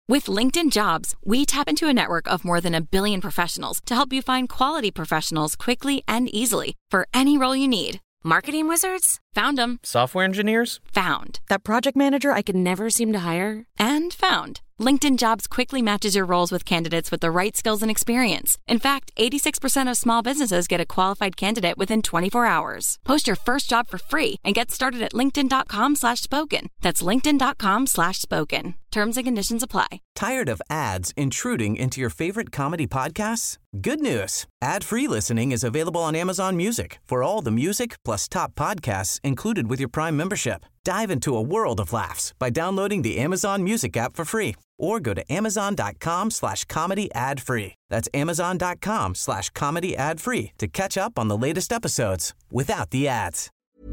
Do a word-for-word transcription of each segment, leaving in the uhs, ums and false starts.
With LinkedIn Jobs, we tap into a network of more than a billion professionals to help you find quality professionals quickly and easily for any role you need. Marketing wizards? Found them. Software engineers? Found. That project manager I could never seem to hire? And found. LinkedIn Jobs quickly matches your roles with candidates with the right skills and experience. In fact, eighty-six percent of small businesses get a qualified candidate within twenty-four hours. Post your first job for free and get started at linkedin.com slash spoken. That's linkedin.com slash spoken. Terms and conditions apply. Tired of ads intruding into your favorite comedy podcasts? Good news. Ad-free listening is available on Amazon Music for all the music plus top podcasts included with your Prime membership. Dive into a world of laughs by downloading the Amazon Music app for free or go to amazon.com slash comedy ad free. That's amazon.com slash comedy ad free to catch up on the latest episodes without the ads.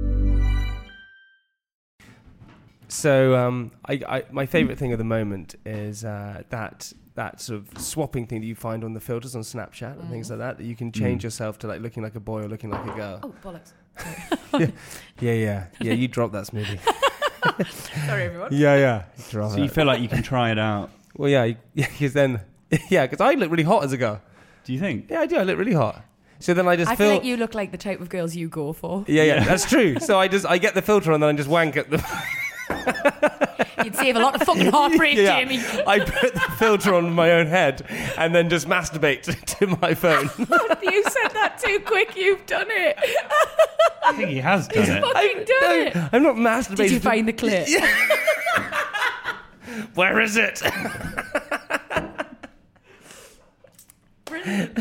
So um, I, I, my favourite thing at the moment is uh, that that sort of swapping thing that you find on the filters on Snapchat and things like that, that you can change mm. yourself to like looking like a boy or looking like a girl. Oh, bollocks. yeah, yeah, yeah. Yeah, you dropped that smoothie. Sorry, everyone. Yeah, yeah. Drop so it. you feel like you can try it out? Well, yeah, because then, yeah, because I look really hot as a girl. Do you think? Yeah, I do. I look really hot. So then I just I feel, feel like you look like the type of girls you go for. Yeah, yeah, that's true. So I just I get the filter on and then I just wank at them. You'd save a lot of fucking heartbreak, yeah. Jamie. I put the filter on my own head and then just masturbate to, to my phone. You said that too quick. You've done it. I think he has done He's it. fucking I've, done no, it. I'm not masturbating. Did you find the clip? Yeah. Where is it? Brilliant.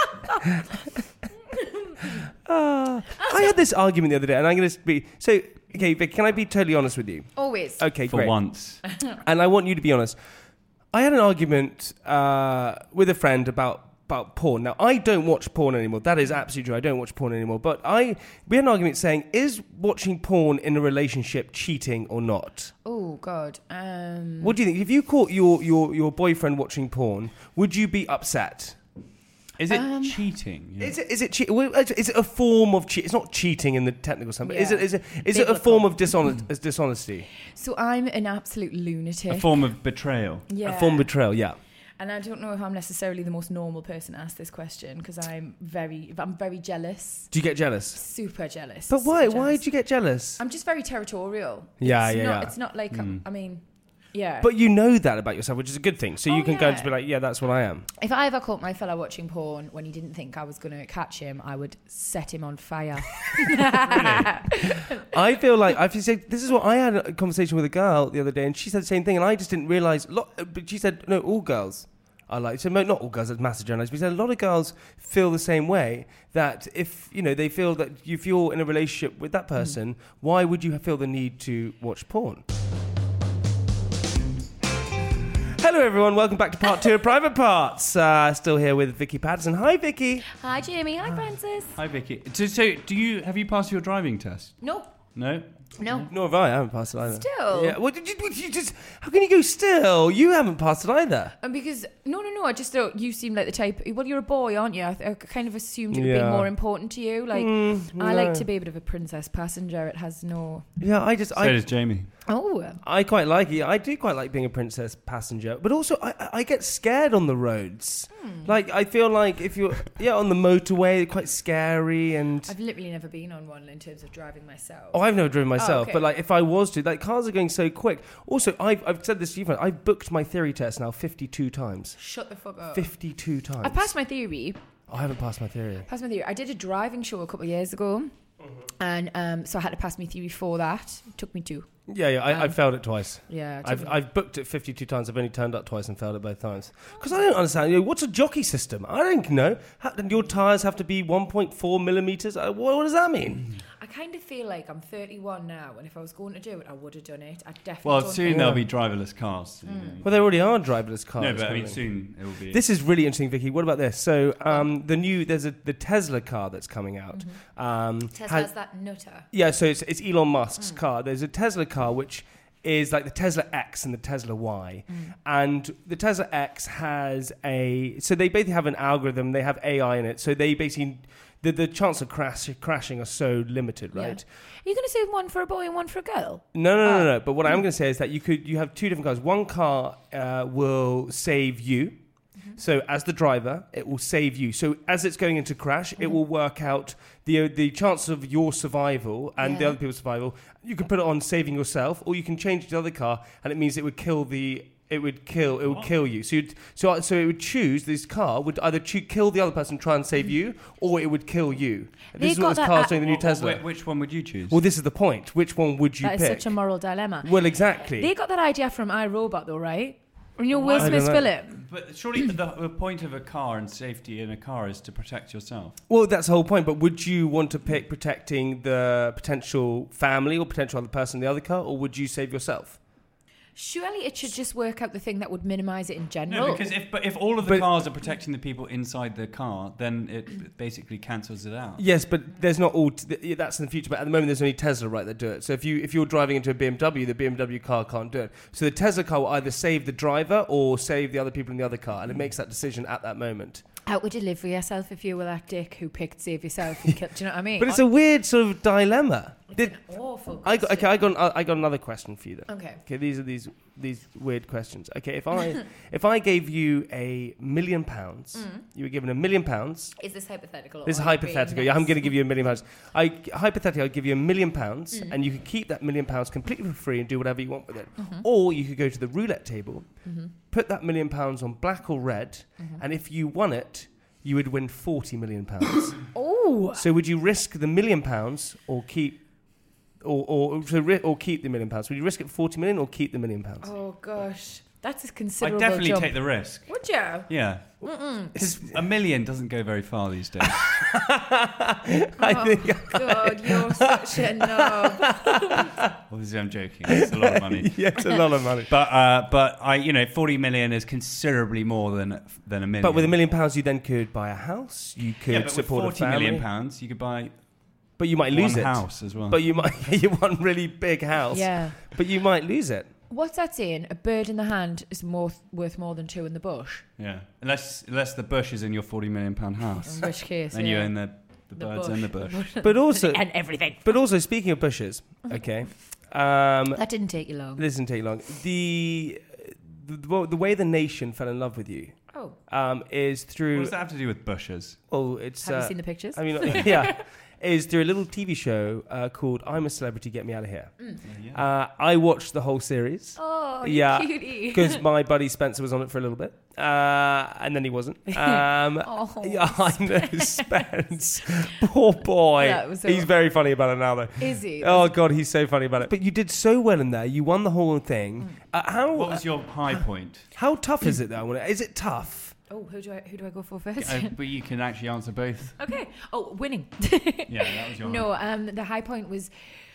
uh, I had this argument the other day, and I'm going to be so. Okay, Vic, can I be totally honest with you? Always. Okay, For great. once. And I want you to be honest. I had an argument uh, with a friend about about porn. Now, I don't watch porn anymore. That is absolutely true. I don't watch porn anymore. But I we had an argument saying, is watching porn in a relationship cheating or not? Oh, God. Um... What do you think? If you caught your, your, your boyfriend watching porn, would you be upset? Is it Um, cheating? Yeah. Is it is it che- well, is it a form of cheat? It's not cheating in the technical sense, but is Yeah. it is it is it a form of dishonest, dishonesty? So I'm an absolute lunatic. A form of betrayal. Yeah. A form of betrayal, yeah. And I don't know if I'm necessarily the most normal person to ask this question because I'm very, I'm very jealous. Do you get jealous? Super jealous. But why? Super Why jealous. do you get jealous? I'm just very territorial. Yeah, it's yeah, not, yeah. It's not like, Mm. I'm, I mean, yeah. But you know that about yourself, which is a good thing. So Oh, you can go yeah. and be like, yeah, that's what I am. If I ever caught my fella watching porn when he didn't think I was going to catch him, I would set him on fire. I feel like I've said this is what I had a conversation with a girl the other day, and she said the same thing, and I just didn't realize. But she said, no, all girls are like. So not all girls. That's massive generalization. But she said a lot of girls feel the same way. That if you know they feel that if you're in a relationship with that person, mm. why would you feel the need to watch porn? Hello everyone, welcome back to part two of Private Parts. Uh, still here with Vicky Patterson. Hi Vicky. Hi Jamie, hi Francis. Hi Vicky. So, so do you have you passed your driving test? Nope. No. No. Nor have I. I haven't passed it either. Still? Yeah. Well, did you, did you just? How can you go still? You haven't passed it either. And because no, no, no. I just thought you seemed like the type. Well, you're a boy, aren't you? I, th- I kind of assumed it would Yeah. be more important to you. Like Mm, I no. like to be a bit of a princess passenger. It has no. Yeah, I just. So I, does Jamie. Oh. I quite like it. I do quite like being a princess passenger, but also I, I get scared on the roads. Hmm. Like I feel like if you're yeah on the motorway, quite scary and. I've literally never been on one in terms of driving myself. Oh, I've never driven myself, Oh, okay. but like if I was to, like cars are going so quick. Also, I've I've said this to you, friend, I've booked my theory test now fifty-two times. Shut the fuck up. fifty-two times. I passed my theory. I haven't passed my theory. Passed my theory. I did a driving show a couple of years ago, and um, so I had to pass my theory for that. It took me two. Yeah, yeah, I, Um, I failed it twice. Yeah. it took I've me- I've booked it fifty-two times. I've only turned up twice and failed it both times. Because I don't understand. You know, what's a jockey system? I don't know. How, your tyres have to be one point four millimetres. Uh, what, what does that mean? I kind of feel like I'm thirty-one now, and if I was going to do it, I would have done it. I definitely. Well, don't soon think- there'll be driverless cars. you know. Well, there already are driverless cars. No, but I mean, coming. soon it will be. This is really interesting, Vicky. What about this? So, um, the new there's a the Tesla car that's coming out. Um, Tesla's has- that nutter. yeah, so it's, it's Elon Musk's car. There's a Tesla car which is like the Tesla X and the Tesla Y. And the Tesla X has a... So they basically have an algorithm. They have A I in it. So they basically... the the chance of crash crashing are so limited, right? Yeah. Are you going to say one for a boy and one for a girl? No, no, no, Oh. no, no. But what I'm going to say is that you could you have two different cars. One car uh, will save you. So as the driver, it will save you. So as it's going into crash, it will work out the the chance of your survival and the Yeah. other people's survival. You can put it on saving yourself, or you can change it to the other car, and it means it would kill the it would kill it would What? kill you. So you'd, so so it would choose this car would either choo- kill the other person, try and save you, or it would kill you. They This is got what this that car's at- doing. The new Well, Tesla. wh- Which one would you choose? Well, this is the point. Which one would you That is pick? such a moral dilemma. Well, exactly. They got that idea from iRobot, though, right? You know, Will I Smith's don't know. film. But surely the, the point of a car and safety in a car is to protect yourself. Well, that's the whole point. But would you want to pick protecting the potential family or potential other person in the other car, or would you save yourself? Surely it should just work out the thing that would minimise it in general. No, because if but if all of the But- cars are protecting the people inside the car, then it basically cancels it out. Yes, but there's not all. T- that's in the future. But at the moment, there's only Tesla, right, that do it. So if you if you're driving into a B M W, the B M W car can't do it. So the Tesla car will either save the driver or save the other people in the other car, and it makes that decision at that moment. How would you live for yourself if you were that dick who picked save yourself and kill? Do you know what I mean? But it's a weird sort of dilemma. It's Did, an awful I got, okay, I got I got another question for you then. Okay. Okay, these are these these weird questions. Okay, if I if I gave you a million pounds, you were given a million pounds. Is this hypothetical? This is or are you being hypothetical. Yeah, I'm nice? going to give you a million pounds. I hypothetically, I'll give you a million pounds, and you could keep that million pounds completely for free and do whatever you want with it. Or you could go to the roulette table, put that million pounds on black or red, and if you won it, you would win forty million pounds. Oh, So would you risk the million pounds or keep, or or so ri- or keep the million pounds? Would you risk it for forty million or keep the million pounds? oh gosh, that's a I'd considerable definitely jump. take the risk. Would you? Yeah. Because a million doesn't go very far these days. I oh think. God, you're such a knob. Obviously, I'm joking. It's a lot of money. Yeah, it's a lot of money. But uh, but I you know forty million is considerably more than than a million. But with a million pounds, you then could buy a house. You could yeah, but with support forty a family. million pounds, you could buy But you might lose one it. house as well. But you might you want a really big house. Yeah. But you might lose it. What's that saying? A bird in the hand is more worth more than two in the bush. yeah, unless unless the bush is in your forty million pound house, In which case, then yeah. you own the, the, The birds bush. and the bush. But also, and everything. but also speaking of bushes, okay. Um, That didn't take you long. this doesn't take long. The, the the way the nation fell in love with you Oh, um, is What through. does that have to do with bushes? Oh, it's. have uh, you seen the pictures? I mean, yeah, is through a little T V show uh, called "I'm a Celebrity, Get Me Out of Here." yeah. Uh, I watched the whole series. oh, you yeah, cutie. because my buddy Spencer was on it for a little bit, uh, and then he wasn't. Um, Oh, yeah, I know Spence. Poor boy. That was so- He's very funny about it now, though. Is he? Oh God, he's so funny about it. But you did so well in there. You won the whole thing. Uh, how What was your high point? how tough is it though? I wanna- Is it tough? Oh, who do I who do I go for first? uh, but you can actually answer both. Okay. Oh, winning. Yeah, that was your high. No, um, the high point was,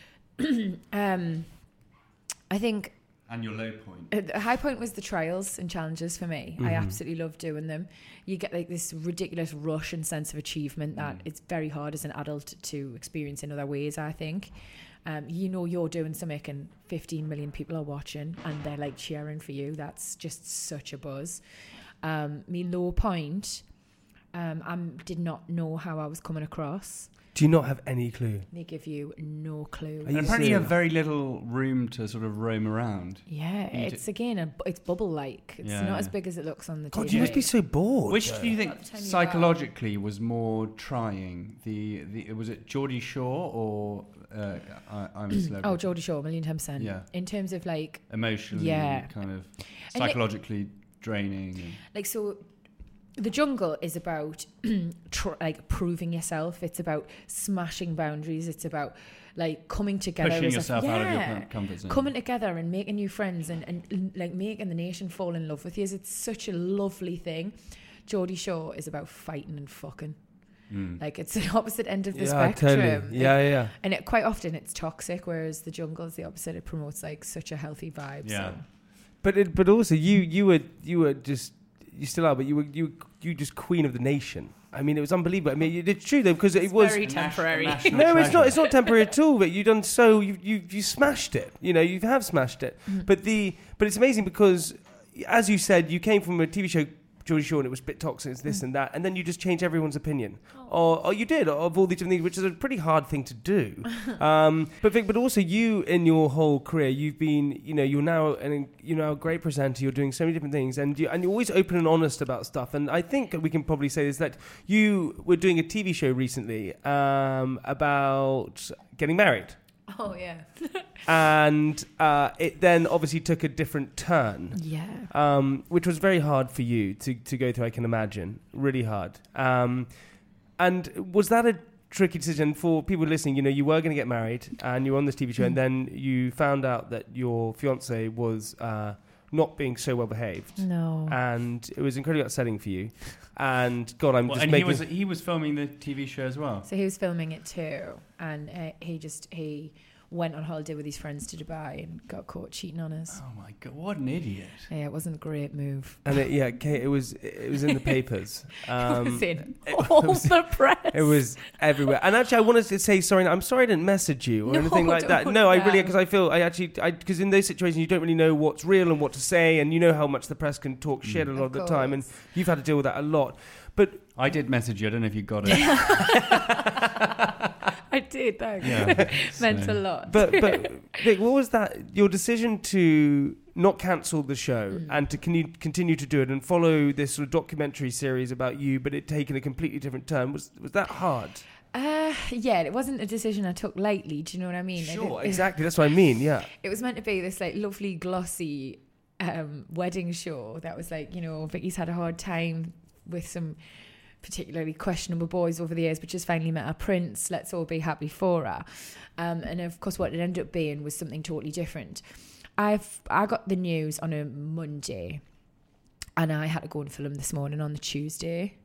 um, I think And your low point. uh, the high point was the trials and challenges for me. I absolutely love doing them. You get like this ridiculous rush and sense of achievement that Mm. it's very hard as an adult to experience in other ways, I think. Um, you know you're doing something and fifteen million people are watching and they're like cheering for you. That's just such a buzz. Um, me low point, um, I did not know how I was coming across. Do you not have any clue? They give you no clue. Are you And apparently you have serious? very little room to sort of roam around. Yeah, You it's again, a, it's bubble-like. It's Yeah, not yeah. as big as it looks on the God, T V. you must be so bored. Which though. do you think I'll tell you psychologically was more trying? The, the was it Geordie Shore or uh, I, I'm a Celebrity? Oh, Geordie Shore, a million ten percent. Yeah. In terms of like, Emotionally, Yeah. kind of And it- psychologically draining. And, like so, the jungle is about tr- like proving yourself. It's about smashing boundaries. It's about like coming together. pushing as a- yourself out of your Yeah. com- comfort zone. Coming together and making new friends and, and like making the nation fall in love with you. It's such a lovely thing. Geordie Shore is about fighting and fucking. Mm. Like it's the opposite end of the yeah, spectrum. totally. Yeah, yeah, yeah. And it, quite often it's toxic, whereas the jungle is the opposite. It promotes like such a healthy vibe. Yeah. So. But it, but also you you were you were just you still are, but you were you you just queen of the nation. I mean, it was unbelievable. I mean, it's true though because it It's was. very A nat- temporary. a national No, it's not. treasure. It's not temporary at all. But you've done so. You you you smashed it. You know, you have smashed it. Mm-hmm. But the but it's amazing because, as you said, you came from a T V show Geordie Shore and it was a bit toxic, it's this mm. and that, and then you just change everyone's opinion. Oh. Or, or you did, of all these different things, which is a pretty hard thing to do. um, but Vic, but also you, in your whole career, you've been, you know, you're now an, you're now a great presenter, you're doing so many different things, and, you, and you're always open and honest about stuff. And I think we can probably say is that you were doing a T V show recently um, about getting married. Oh, yeah. and uh, it then obviously took a different turn. Yeah. Um, which was very hard for you to, to go through, I can imagine. Really hard. Um, and was that a tricky decision for people listening? You know, you were going to get married and you were on this T V show, mm. and then you found out that your fiancé was uh, not being so well behaved. No. And it was incredibly upsetting for you. And God, I'm well, just and making... he was he was filming the T V show as well. So he was filming it too, and uh, he just he went on holiday with his friends to Dubai and got caught cheating on us. Oh my God, what an idiot! Yeah, it wasn't a great move. And it, yeah, Kate, it was it was in the papers. Um, it was in all it was, the press. It was everywhere. And actually, I wanted to say sorry. I'm sorry I didn't message you or no, anything like that. No, I really, because I feel I actually, because in those situations you don't really know what's real and what to say, and you know how much the press can talk shit mm. a lot of, of the time, and you've had to deal with that a lot. But I did message you. I don't know if you got it. I did, thanks. Yeah, meant so. a lot. But but Vic, what was that? Your decision to not cancel the show mm. and to con- continue to do it and follow this sort of documentary series about you, but it taking a completely different turn. Was was that hard? Uh, yeah, it wasn't a decision I took lightly. Do you know what I mean? Sure, it, exactly. That's what I mean. Yeah. It was meant to be this like lovely glossy um, wedding show that was like, you know, Vicky's had a hard time with some particularly questionable boys over the years, but just finally met our prince. Let's all be happy for her. Um, and of course, what it ended up being was something totally different. I've I got the news on a Monday, and I had to go and film this morning on the Tuesday.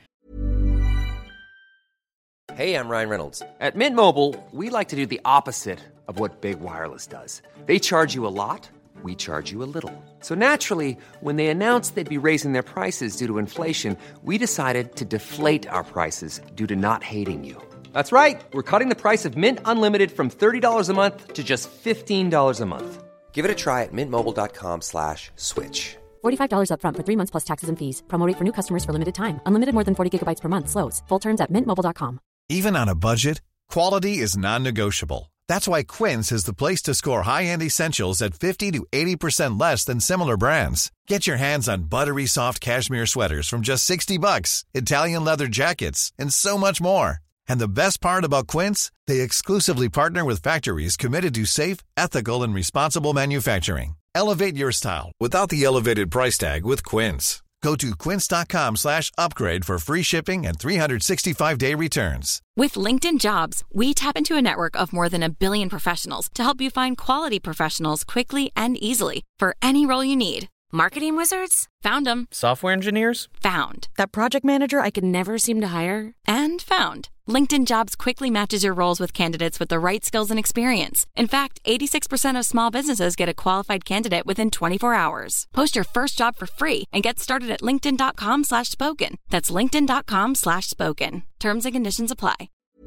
Hey, I'm Ryan Reynolds. At Mint Mobile, we like to do the opposite of what Big Wireless does. They charge you a lot. We charge you a little. So naturally, when they announced they'd be raising their prices due to inflation, we decided to deflate our prices due to not hating you. That's right. We're cutting the price of Mint Unlimited from thirty dollars a month to just fifteen dollars a month. Give it a try at mintmobile.com slash switch. forty-five dollars up front for three months plus taxes and fees. Promo rate for new customers for limited time. Unlimited more than forty gigabytes per month. Slows full terms at mint mobile dot com. Even on a budget, quality is non-negotiable. That's why Quince is the place to score high-end essentials at fifty to eighty percent less than similar brands. Get your hands on buttery soft cashmere sweaters from just sixty bucks, Italian leather jackets, and so much more. And the best part about Quince, they exclusively partner with factories committed to safe, ethical, and responsible manufacturing. Elevate your style without the elevated price tag with Quince. Go to quince.com slash upgrade for free shipping and three sixty-five day returns. With LinkedIn Jobs, we tap into a network of more than a billion professionals to help you find quality professionals quickly and easily for any role you need. Marketing wizards? Found them. Software engineers? Found. That project manager I could never seem to hire? And found. LinkedIn Jobs quickly matches your roles with candidates with the right skills and experience. In fact, eighty-six percent of small businesses get a qualified candidate within twenty-four hours. Post your first job for free and get started at linkedin.com slash spoken. That's linkedin.com slash spoken. Terms and conditions apply.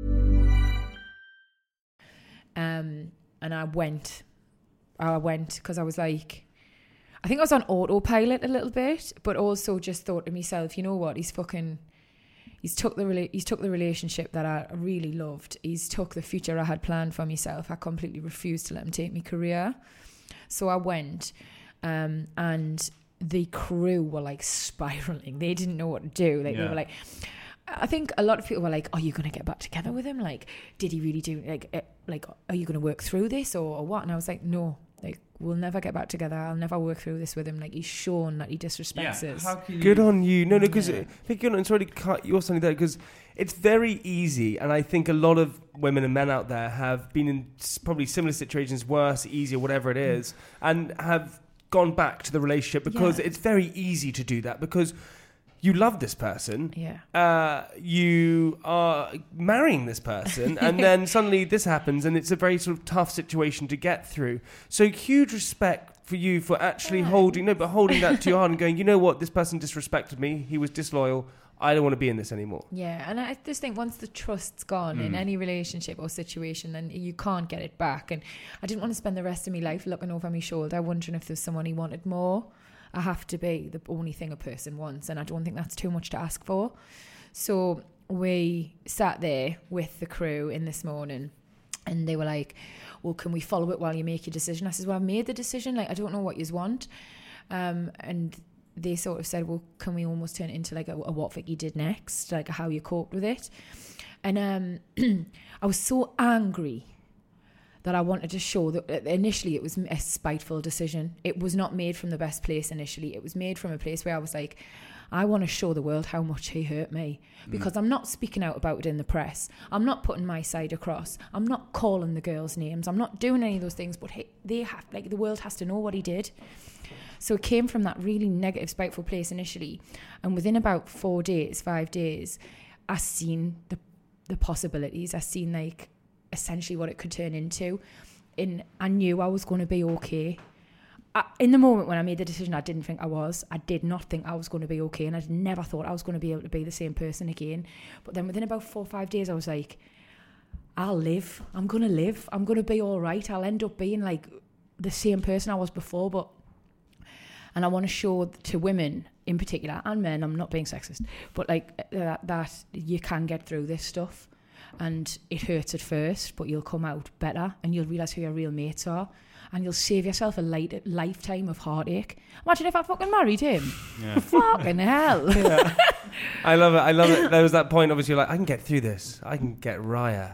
Um, and I went. I went because I was like, I think I was on autopilot a little bit, but also just thought to myself, you know what, he's fucking... He's took the rela- he's took the relationship that I really loved. He's took the future I had planned for myself. I completely refused to let him take my career. So I went, um, and the crew were like spiraling. They didn't know what to do. Like yeah. They were like, I think a lot of people were like, "Are you going to get back together with him? Like, did he really do? Like, uh, like, are you going to work through this or, or what?" And I was like, "No." Like, we'll never get back together. I'll never work through this with him. Like, he's shown that he disrespects yeah, us. How can you... Good on you. No, no, because yeah. I think you're sorry to cut you off something there, because it's very easy, and I think a lot of women and men out there have been in probably similar situations, worse, easier, whatever it is, mm. and have gone back to the relationship because yeah. it's very easy to do that because you love this person, yeah. uh, you are marrying this person, and then suddenly this happens, and it's a very sort of tough situation to get through. So huge respect for you for actually yeah. holding, no, but holding that to your heart and going, you know what, this person disrespected me, he was disloyal, I don't want to be in this anymore. Yeah, and I just think once the trust's gone mm. in any relationship or situation, then you can't get it back. And I didn't want to spend the rest of my life looking over my shoulder, wondering if there's someone he wanted more. I have to be the only thing a person wants, and I don't think that's too much to ask for. So we sat there with the crew in this morning, and they were like, well, can we follow it while you make your decision? I said, well, I've made the decision. Like, I don't know what you want. Um, and they sort of said, well, can we almost turn it into like a, a what Vicky did next, like how you coped with it? And um, I was so angry that I wanted to show that initially it was a spiteful decision. It was not made from the best place initially. It was made from a place where I was like, I want to show the world how much he hurt me, because mm. I'm not speaking out about it in the press. I'm not putting my side across. I'm not calling the girls' names. I'm not doing any of those things, but he, they have, like, the world has to know what he did. So it came from that really negative, spiteful place initially. And within about four days, five days, I seen the the possibilities. I seen, like, essentially what it could turn into. And I knew I was going to be okay. I, in the moment when I made the decision, I didn't think I was. I did not think I was going to be okay. And I never thought I was going to be able to be the same person again. But then within about four or five days, I was like, I'll live. I'm going to live. I'm going to be all right. I'll end up being, like, the same person I was before. But And I want to show to women in particular, and men, I'm not being sexist, but like that, that you can get through this stuff, and it hurts at first, but you'll come out better, and you'll realise who your real mates are, and you'll save yourself a light, lifetime of heartache. Imagine if I fucking married him. Yeah. Fucking hell. Yeah. I love it. I love it. There was that point, obviously, you're like, I can get through this. I can get Raya.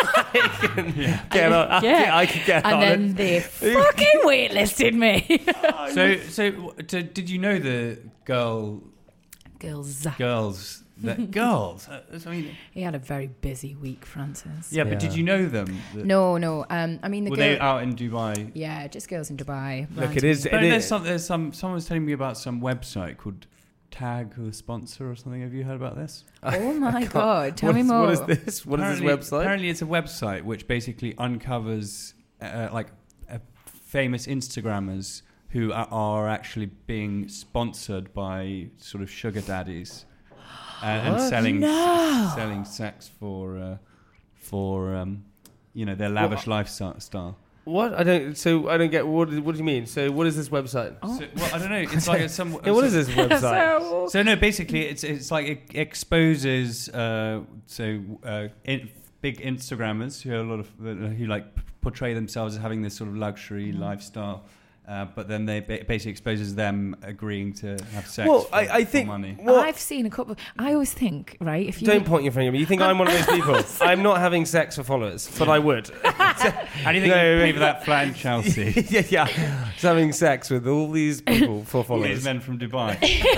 I can yeah. get on. I, yeah. can, I can get and on. And then they fucking waitlisted me. so, so to, did you know the girl? Girls. Girls. The girls. I mean, he had a very busy week, Francis. Yeah, but yeah. did you know them? No, no. Um, I mean, the were girl, they out in Dubai? Yeah, just girls in Dubai. Look, it is. But it there's is. some. There's some. Someone was telling me about some website called Tag, who a sponsor or something. Have you heard about this? Oh my god! Tell what me is, more. What is this? What apparently, is this website? Apparently, it's a website which basically uncovers uh, like uh, famous Instagrammers who are, are actually being sponsored by sort of sugar daddies. And, and selling no. selling sex for uh, for um, you know, their lavish what? lifestyle. What I don't so I don't get what what do you mean? So what is this website? Oh. So, well, I don't know. It's like some. yeah, what is this website? so, so no, basically it's it's like it exposes uh, so uh, in, big Instagrammers who are a lot of who like portray themselves as having this sort of luxury mm. lifestyle. Uh, but then they ba- basically exposes them agreeing to have sex well, for, I, I for think, money. Well, I've seen a couple. I always think, right? If you don't point your finger at me. You think I'm one of those people? I'm not having sex for followers, but I would. How do you think no, you pay for that flat in Chelsea? yeah, yeah. Just having sex with all these people for followers. These men from Dubai.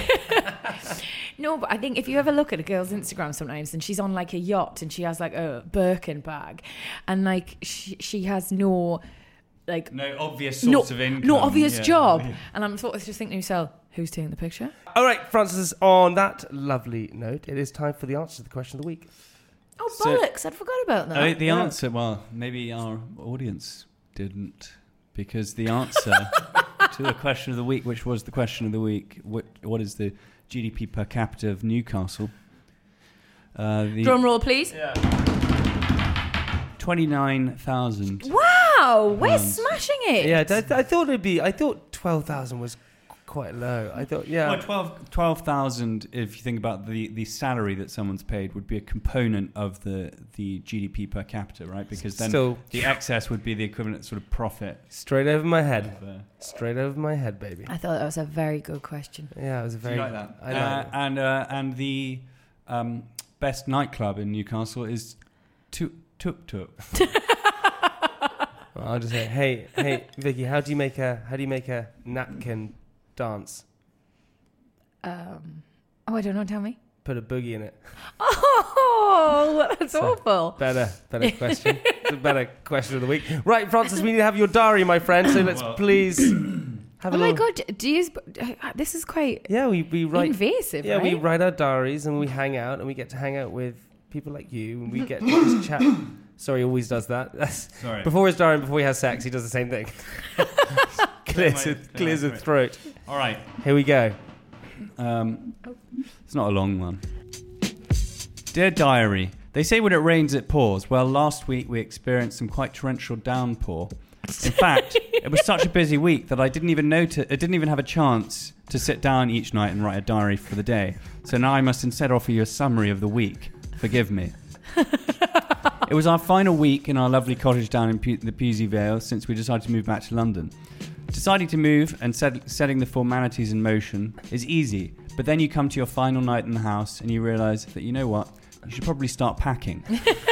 No, but I think if you ever look at a girl's Instagram sometimes, and she's on like a yacht and she has like a Birkin bag, and like she, she has no. Like no obvious source no, of income. No obvious yeah. job. And I'm sort of just thinking to myself, who's taking the picture? All right, Francis, on that lovely note, it is time for the answer to the question of the week. Oh, bollocks. So, I forgot about that. Uh, the yeah. answer, well, maybe our audience didn't, because the answer to the question of the week, which was the question of the week, what, what is the G D P per capita of Newcastle? Uh, the Drum roll, please. Yeah. twenty-nine thousand. Wow, we're um, smashing it. Yeah, I, I thought it'd be. I thought twelve thousand was quite low. I thought, yeah. Well, twelve thousand. If you think about the, the salary that someone's paid, would be a component of the, the G D P per capita, right? Because then Still, the excess would be the equivalent sort of profit. Straight over my head. Of, uh, Straight over my head, baby. I thought that was a very good question. Yeah, it was a very. Do you like that? I uh, like it. And uh, and the um, best nightclub in Newcastle is Tuk Tuk Tuk. Well, I'll just say, hey, hey, Vicky, how do you make a how do you make a napkin dance? Um, oh, I don't know. Tell me. Put a boogie in it. Oh, that's so awful. Better, better question. It's a better question of the week. Right, Francis, we need to have your diary, my friend. So let's well. please have oh a my little... god, do you? This is quite yeah. We we write invasive. Yeah, right? we write our diaries and we hang out and we get to hang out with people like you and we get to just chat. Sorry, he always does that. That's Sorry. Before his diary and before he has sex, he does the same thing. clears his, clears his throat. All right. Here we go. Um, it's not a long one. Dear Diary, they say when it rains it pours. Well, last week we experienced some quite torrential downpour. In fact, it was such a busy week that I didn't even notice. I didn't even have a chance to sit down each night and write a diary for the day. So now I must instead offer you a summary of the week. Forgive me. It was our final week in our lovely cottage down in P- the Pewsey Vale since we decided to move back to London. Deciding to move and set, setting the formalities in motion is easy, but then you come to your final night in the house and you realise that, you know what, you should probably start packing.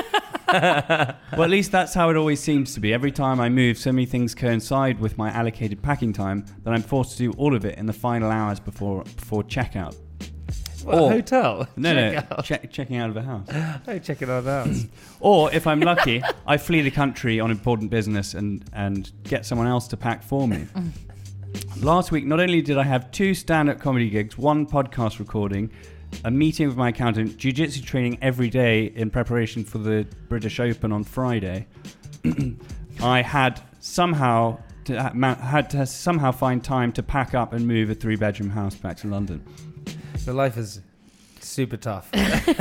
Well, at least that's how it always seems to be. Every time I move, so many things coincide with my allocated packing time that I'm forced to do all of it in the final hours before before checkout. What, Or- a hotel? No, Check no, out. check, checking out of a house. Oh, check it out now. Or, if I'm lucky, I flee the country on important business and, and get someone else to pack for me. Last week, not only did I have two stand-up comedy gigs, one podcast recording, a meeting with my accountant, jiu-jitsu training every day in preparation for the British Open on Friday, I had somehow to, had to somehow find time to pack up and move a three-bedroom house back to London. The life is super tough.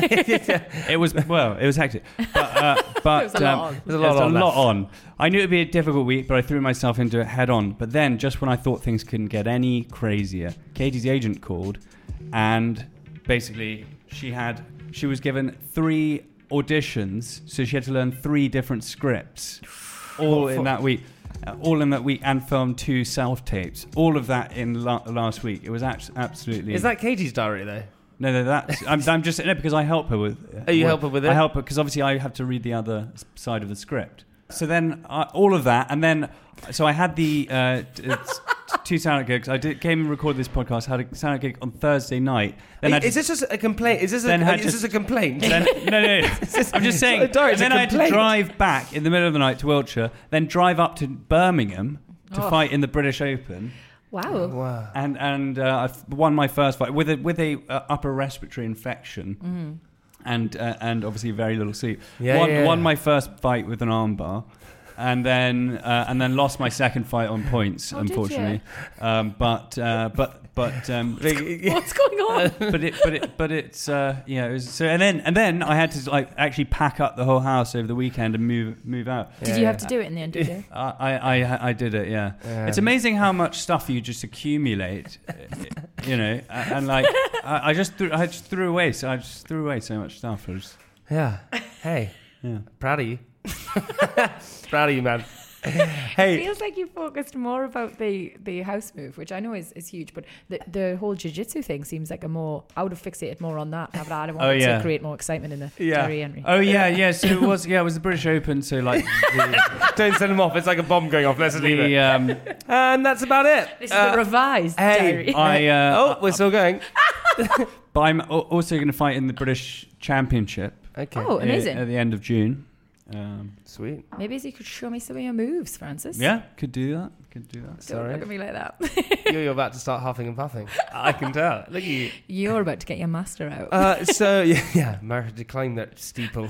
It was, well, it was hectic. But, uh, but It was a lot um, on. There's a lot there's on a lot that. on. I knew it would be a difficult week, but I threw myself into it head on. But then, just when I thought things couldn't get any crazier, Katie's agent called, and basically she had she was given three auditions, so she had to learn three different scripts, all in that week. Uh, all in that week, and filmed two self-tapes. All of that in la- last week. It was act- absolutely... Is that Katie's diary, though? No, no, that's... I'm, I'm just... No, because I help her with... Oh, you with- help her with it? I help her, because obviously I have to read the other s- side of the script. So then, uh, all of that, and then... So I had the... Uh, t- it's two stand-up gigs. I did, came and recorded this podcast, had a stand-up gig on Thursday night. Then I Is this just a complaint? Is this a, Then had is to- this a complaint? then, no, no, no. I'm just saying. Sorry, And it's a then I had to complaint. drive back in the middle of the night to Wiltshire, then drive up to Birmingham to Oh. fight in the British Open, Wow. Wow. and and uh, I won my first fight with a with a uh, upper respiratory infection, and uh, and obviously very little sleep. Yeah, won, yeah. won my first fight with an armbar. And then, uh, and then lost my second fight on points, Oh, did unfortunately. Um, but, uh, but, but, um, What's going on? but it, but it, but it's, uh, yeah. It was, so, and then, and then I had to like actually pack up the whole house over the weekend and move, move out. Did you have to do it in the end, did you? I, I, I, I did it. Yeah. Yeah. It's amazing how much stuff you just accumulate, you know, and, and like I, I just threw, I just threw away. So I just threw away so much stuff. I was, Yeah. Hey, yeah. proud of you. Proud of you, man. It Hey, feels like you focused more about the, the house move, which I know is, is huge, but the, the whole jiu-jitsu thing seems like a more... I would have fixated more on that. But I don't want Oh, yeah. to create more excitement in the Yeah. diary entry. Oh yeah, yeah. So it was, yeah, it was the British Open. So like the, don't send him off. It's like a bomb going off. Let's leave the it. um, And that's about it. This is Uh, the revised hey, diary. I, uh, oh, we're still going. but I'm al- also going to fight in the British Championship. Okay. Oh, amazing. uh, At the end of June. Um, Sweet. Maybe you could show me some of your moves, Francis. yeah, could do that. Could do that. Don't Sorry. look at me like that. You're, you're about to start huffing and puffing. I can tell. Look at you. You're about to get your master out. Uh, so, yeah, yeah, Mara to climb that steeple.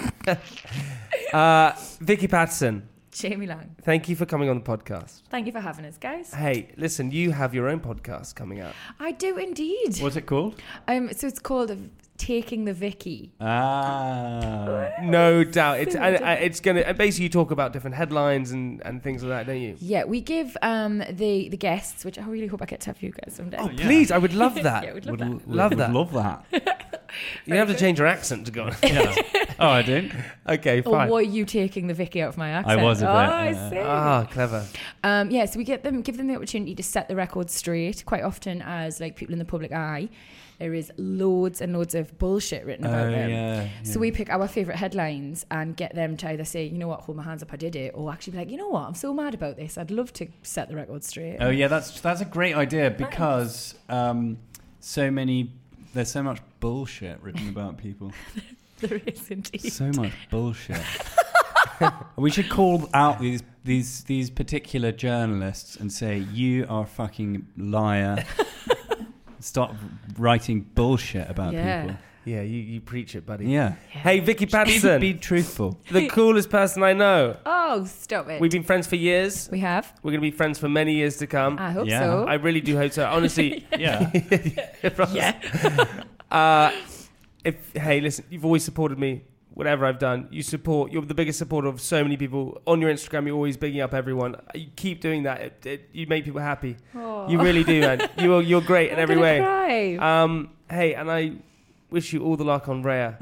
uh, Vicky Patterson, Jamie Lang, thank you for coming on the podcast. thank you for having us, guys. Hey, listen, you have your own podcast coming out. I do indeed. What's it called? Um, so it's called uh, Taking the Vicky. Ah. No doubt. It's and, uh, it's gonna uh, basically you talk about different headlines and, and things like that, don't you? Yeah, we give um, the the guests, which I really hope I get to have you guys someday. Oh, please, I would love that. Yeah, we'd love Would, that. would- Love would that. Love that. You have to change your accent to go on. Yeah. Oh, I don't. Okay, Or fine. were you taking the Vicky out of my accent? was a bit, Oh, I yeah. see. Ah, clever. Um, yeah, so we get them, give them the opportunity to set the record straight. Quite often, as like people in the public eye, there is loads and loads of bullshit written about Oh, them. yeah, So yeah. we pick our favourite headlines and get them to either say, you know what, hold my hands up, I did it, or actually be like, you know what, I'm so mad about this, I'd love to set the record straight. Oh yeah, that's that's a great idea because um, so many there's so much bullshit written about people. There is indeed. So much bullshit. We should call out these these these particular journalists and say you are a fucking liar. Stop writing bullshit about Yeah. people. Yeah, you, you preach it, buddy. Yeah. Hey, Vicky Be, Patterson, be truthful. the coolest person I know. Oh, stop it. We've been friends for years. we have. We're going to be friends for many years to come. I hope Yeah. so. I really do hope so. Honestly, Yeah. yeah. uh, if hey, listen, you've always supported me whatever I've done. You support. You're the biggest supporter of so many people on your Instagram. You're always bigging up everyone. You keep doing that. It, it, you make people happy. Oh. You really do, man. You're you're great in I'm every gonna way. Cry. Um, hey, and I wish you all the luck on Raya.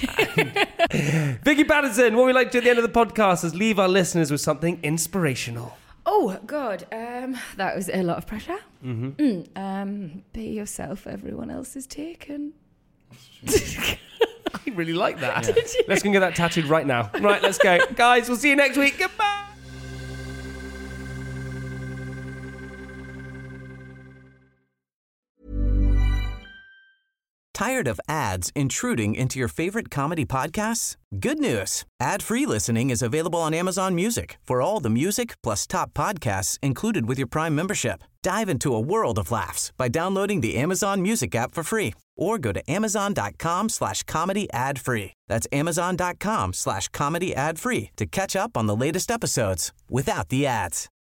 Vicky Patterson, what we like to do at the end of the podcast is leave our listeners with something inspirational. Oh God, um, that was a lot of pressure. Mm-hmm. Mm, um, be yourself. Everyone else is taken. I really like that. Yeah. Let's go and get that tattooed right now. Right, let's go. Guys, we'll see you next week. Goodbye. Tired of ads intruding into your favorite comedy podcasts? Good news. Ad-free listening is available on Amazon Music for all the music plus top podcasts included with your Prime membership. Dive into a world of laughs by downloading the Amazon Music app for free or go to amazon.com slash comedy ad free. That's amazon.com slash comedy ad free to catch up on the latest episodes without the ads.